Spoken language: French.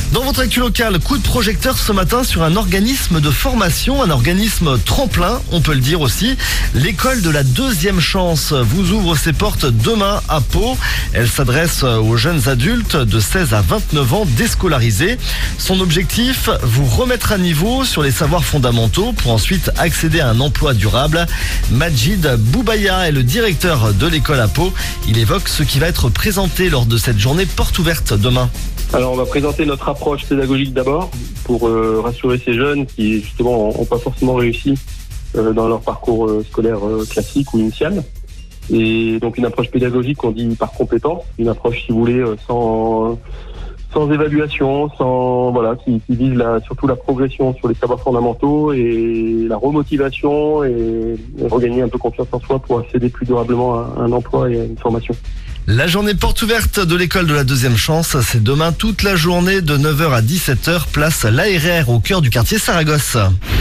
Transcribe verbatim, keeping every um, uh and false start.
Dans votre actu locale, coup de projecteur ce matin sur un organisme de formation, un organisme tremplin, on peut le dire aussi. L'école de la deuxième chance vous ouvre ses portes demain à Pau. Elle s'adresse aux jeunes adultes de seize à vingt-neuf ans déscolarisés. Son objectif, vous remettre à niveau sur les savoirs fondamentaux pour ensuite accéder à un emploi durable. Majid Boubaya est le directeur de l'école à Pau. Il évoque ce qui va être présenté lors de cette journée porte ouverte demain. Alors on va présenter notre approche pédagogique d'abord pour euh, rassurer ces jeunes qui justement n'ont pas forcément réussi euh, dans leur parcours euh, scolaire euh, classique ou initial. Et donc une approche pédagogique on dit par compétence, une approche si vous voulez euh, sans sans évaluation, sans voilà qui, qui vise la, surtout la progression sur les savoirs fondamentaux et la remotivation et, et regagner un peu confiance en soi pour accéder plus durablement à un emploi et à une formation. La journée porte ouverte de l'école de la deuxième chance, c'est demain toute la journée de neuf heures à dix-sept heures, place l'A R R au cœur du quartier Saragosse.